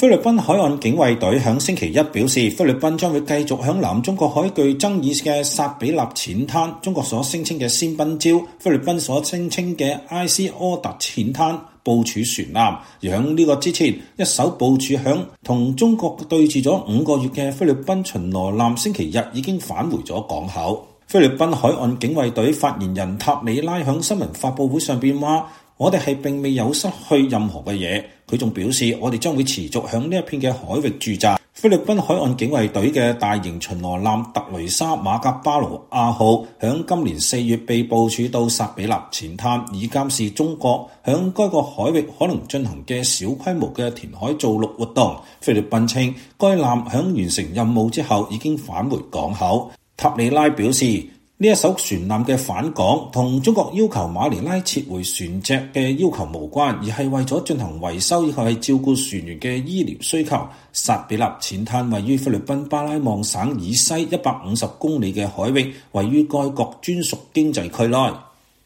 菲律賓海岸警衛隊響星期一表示，菲律賓將會繼續響南中國海具爭議嘅薩比納淺灘、中國所聲稱嘅仙賓礁、菲律賓所聲稱嘅埃斯柯達淺灘部署船艦。而響呢個之前，一艘部署響同中國對峙咗5個月嘅菲律賓巡邏艦星期日已經返回咗港口。菲律賓海岸警衛隊發言人塔里拉響新聞發佈會上邊話：我哋係並未有失去任何嘅嘢。佢仲表示，我哋將會持續響呢一片嘅海域駐紮。菲律賓海岸警衛隊嘅大型巡邏艦特雷莎馬格巴盧亞號響今年4月被部署到薩比納淺灘，以監視中國響該個海域可能進行嘅小規模嘅填海造陸活動。菲律賓稱，該艦響完成任務之後已經返回港口。塔里拉表示，呢一艘船艦嘅返港同中國要求馬尼拉撤回船隻嘅要求無關，而係為咗進行維修以及係照顧船員嘅醫療需求。薩比納淺灘位於菲律賓巴拉望省以西150公里嘅海域，位於該國專屬經濟區內。